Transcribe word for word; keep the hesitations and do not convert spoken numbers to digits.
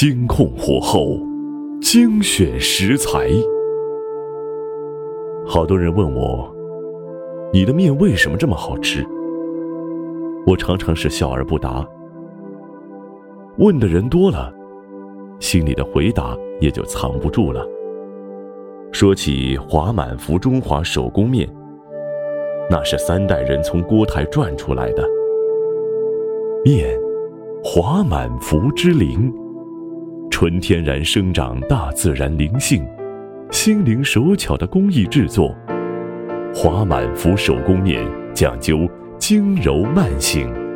精控火候，精选食材。好多人问我，你的面为什么这么好吃？我常常是笑而不答。问的人多了，心里的回答也就藏不住了。说起华满福中华手工面，那是三代人从锅台转出来的面，华满福之灵，纯天然生长大自然灵性，心灵手巧的工艺制作。华满福手工面讲究精柔慢性，